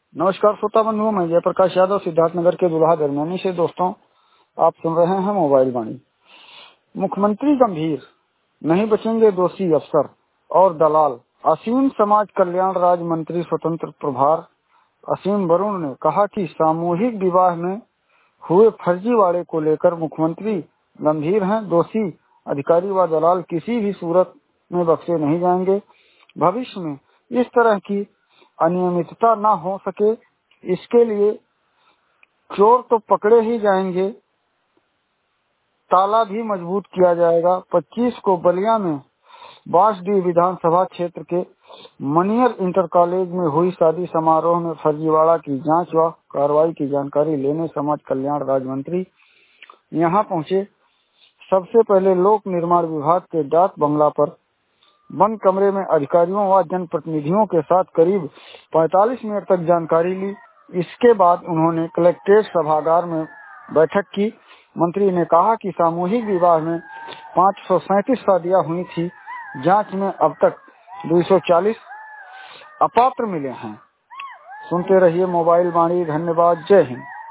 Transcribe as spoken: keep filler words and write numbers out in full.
नमस्कार श्रोता बंधुओं, मैं जयप्रकाश यादव सिद्धार्थनगर के दुल्हा दरमियानी से। दोस्तों, आप सुन रहे हैं मोबाइल वाणी। मुख्यमंत्री गंभीर, नहीं बचेंगे दोषी अफसर और दलाल। असीम समाज कल्याण राज्य मंत्री स्वतंत्र प्रभार असीम वरुण ने कहा कि सामूहिक विवाह में हुए फर्जीवाड़े को लेकर मुख्यमंत्री गंभीर हैं। दोषी अधिकारी व दलाल किसी भी सूरत में बख्शे नहीं जाएंगे। भविष्य में इस तरह की अनियमितता न हो सके, इसके लिए चोर तो पकड़े ही जाएंगे, ताला भी मजबूत किया जाएगा। पच्चीस को बलिया में बांसडीह विधानसभा क्षेत्र के मनियर इंटर कॉलेज में हुई शादी समारोह में फर्जीवाड़ा की जांच व कार्रवाई की जानकारी लेने समाज कल्याण राज्य मंत्री यहां पहुंचे। सबसे पहले लोक निर्माण विभाग के डाक बंगला पर बंद कमरे में अधिकारियों व जनप्रतिनिधियों के साथ करीब पैंतालीस मिनट तक जानकारी ली। इसके बाद उन्होंने कलेक्ट्रेट सभागार में बैठक की। मंत्री ने कहा कि सामूहिक विवाह में पाँच सौ सैंतीस शादियां हुई थी। जांच में अब तक दो सौ चालीस अपात्र मिले हैं। सुनते रहिए मोबाइल वाणी। धन्यवाद। जय हिंद।